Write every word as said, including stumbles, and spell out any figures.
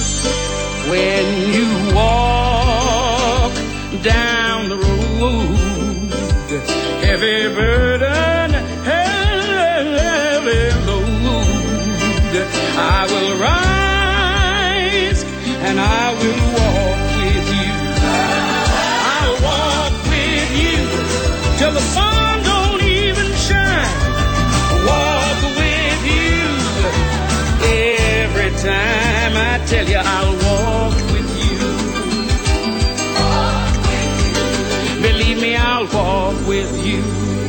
When you walk down the road, heavy burden, heavy load, I will rise and I will walk with you. I'll walk with you till the sun don't even shine. Walk with you every time. I tell you I'll walk with you. Walk with you. Believe me, I'll walk with you.